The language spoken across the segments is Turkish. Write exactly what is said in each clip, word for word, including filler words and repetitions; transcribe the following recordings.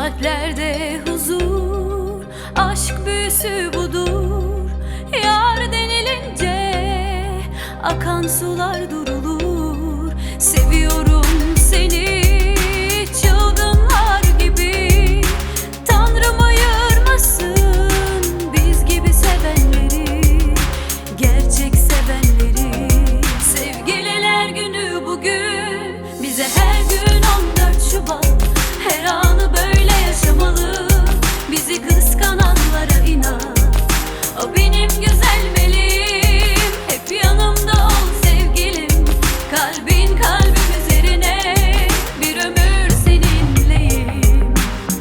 kalplerde huzur, aşk büyüsü budur. Yar denilince akan sular durulur. Seviyorum seni çılgınlar gibi, Tanrım ayırmasın biz gibi sevenleri, gerçek sevenleri. Sevgililer günü bugün, bize her gün on dört Şubat. Her anı böyle yaşamalı, bizi kıskananlara inan. O benim güzel meleğim, hep yanımda ol sevgilim. Kalbin kalbim üzerine, bir ömür seninleyim.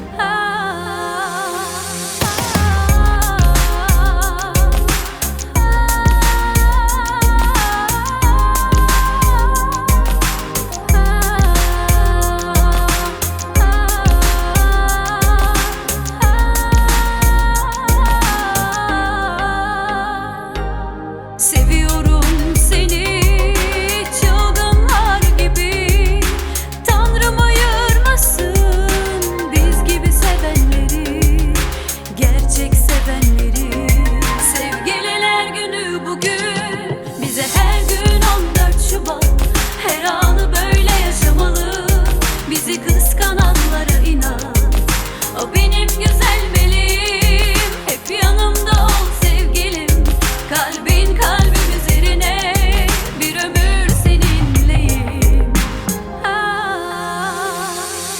Ah, seviyorum seni çılgınlar gibi, Tanrım ayırmasın biz gibi sevenleri, gerçek sevenleri. Sevgililer günü bugün, bize her gün on dört Şubat. Her anı böyle yaşamalı, bizi kıskananlara inan. O benim güzel meleğim, hep yanımda ol sevgilim. Kalbin kalbim üzerine, bir ömür seninleyim. Ah,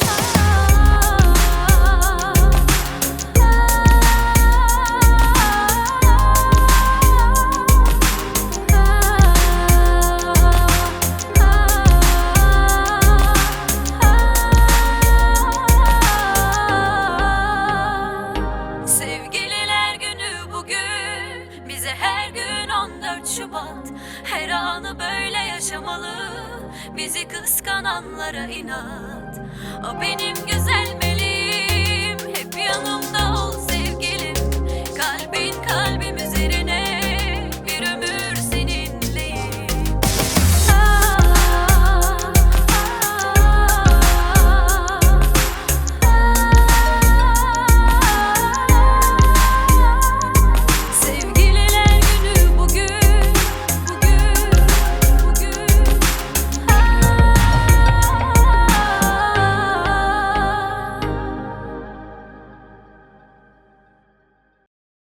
Sevgililer günü bugün, bize her gün on dört Şubat. Her anı böyle yaşamalı, bizi kıskananlara inat. O benim güzel meleğim, hep yanımda ol